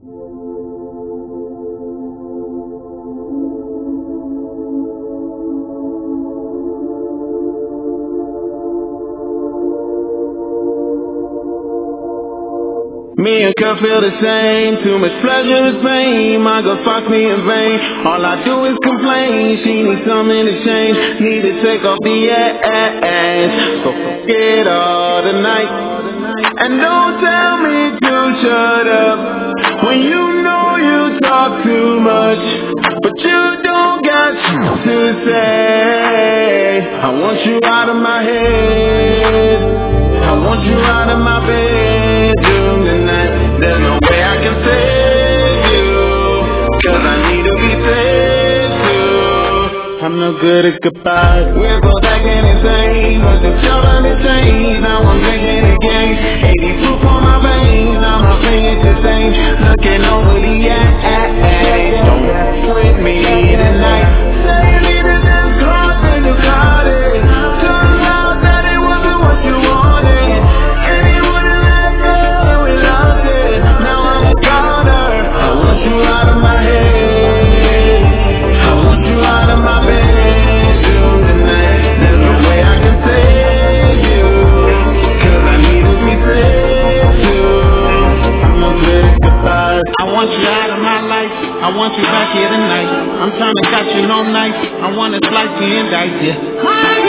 Me and Kurt feel the same. Too much pleasure is pain. My girl fucks me in vain. All I do is complain. She needs something to change. Need to take off the ass. So forget all the night. And don't tell me to shut up when you know you talk too much, but you don't got shit to say. I want you out of my head. I want you out of my bedroom tonight. There's no way I can save you, 'cause I need to be saved too. I'm no good at goodbyes. We're both acting insane, but the children is changed. Now I'm drinking again. 80 proof on my veins. Now my fingers the same. Looking over the ass. Don't mess with me tonight. Say you need to just cross in the cottage. Turns out that it wasn't what you wanted. And it wouldn't let go, and we lost it. Now I'm a goner. I want you out of my head. I want you out of my bedroom tonight. There's no way I can save you, 'cause I need to be saved too. I'm no good at goodbyes. I want you out of my life. I want you back here tonight. I'm trying to catch you all night. I wanna slice you and dice you.